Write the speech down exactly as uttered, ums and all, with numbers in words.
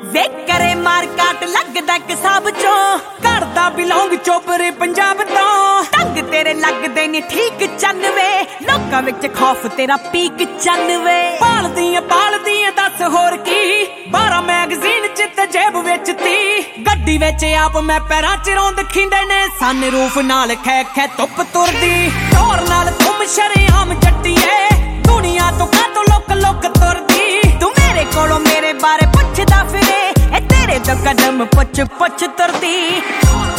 ਵੇ ਕਰੇ ਮਾਰ ਕਾਟ ਲੱਗਦਾ ਕਿਸਾਬ ਚੋਂ ਕਰਦਾ ਬਿਲੋਂਗ ਚੋਪਰੇ ਪੰਜਾਬ ਤੋਂ ਢੰਗ ਤੇਰੇ ਲੱਗਦੇ ਨੀ ਠੀਕ ਚੰਨਵੇ ਲੋਕਾਂ ਵਿੱਚ ਖੌਫ ਤੇਰਾ ਪੀਕ ਚੰਨਵੇ ਪਾਲਦੀ ਆਂ ਪਾਲਦੀ ਆਂ ਦੱਸ ਹੋਰ ਕੀ ਬਾਰਾਂ ਮੈਗਜ਼ੀਨ ਚ ਤੇ ਜੇਬ ਵਿੱਚ ਤੀ ਗੱਡੀ ਵਿੱਚ ਆਪ ਮੈਂ ਪੈਰਾਂ ਚ ਰੋਂਦ ਖਿੰਡੇ ਨੇ ਸਨ ਰੂਫ ਨਾਲ ਖੈ ਖੈ ਧੁੱਪ ਤੁਰਦੀ ਟੋਰ ਨਾਲ ਤੁਮ ਸ਼ਰੇਆਮ ਜੱਟੀਏ ਦੁਨੀਆ ਤੋਂ ਕਾਤੋਂ ਲੁੱਕ ਲੁੱਕ ਤੁਰਦੀ ਤੂੰ ਮੇਰੇ ਕੋਲੋਂ ਮੇਰੇ ਬਾਰੇ ਪੁੱਛਦਾ ਫਿਰੇ ਇਹ ਤੇਰੇ ਤੋਂ ਕਦਮ ਪੁੱਛ ਪੁੱਛ ਤੁਰਦੀ